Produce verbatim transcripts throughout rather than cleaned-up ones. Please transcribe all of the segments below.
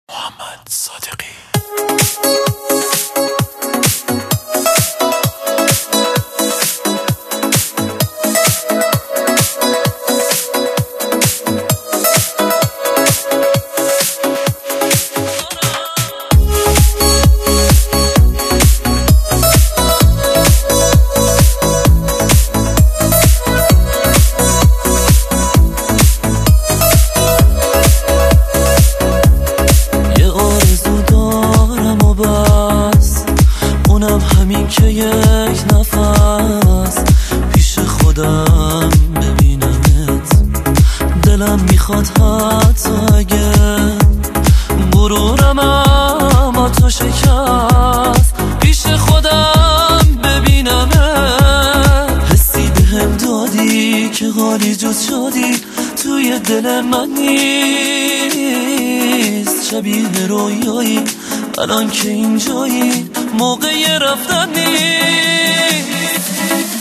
محمد صادقی. همین که یک نفس پیش خودم ببینمت، دلم میخواد حتی اگه غرورم اما تو شکست پیش خودم ببینمت. حسی بهم دادی که حالی جز شدی توی دل من نیست، شبیه رویایی الان که اینجایی موقع رفتن نیست.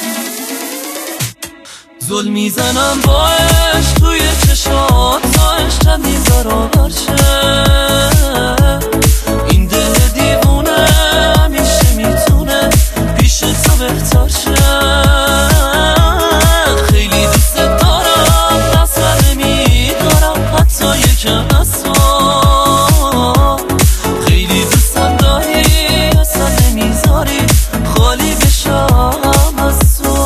زل میزنم با عشق توی چشات تا عشق چندین برابر شه. این دل دیوونه همیشه میتونه پیش تو بهتر شه. خیلی دوست دارم نصر نمیدارم حتی یکم از تو. خالی بشم از تو.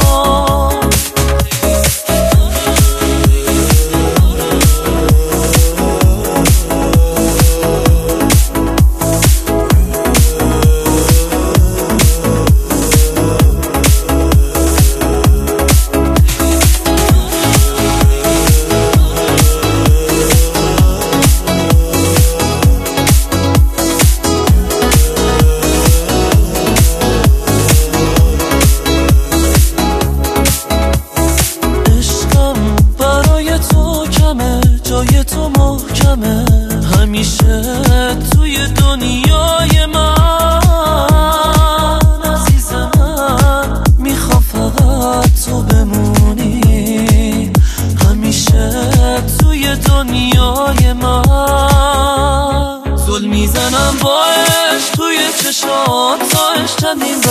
جای تو محکمه همیشه توی دنیای من. عزیز من میخوام فقط تو بمونی همیشه توی دنیای من. زل میزنم با عشق توی چشات تا عشق چندین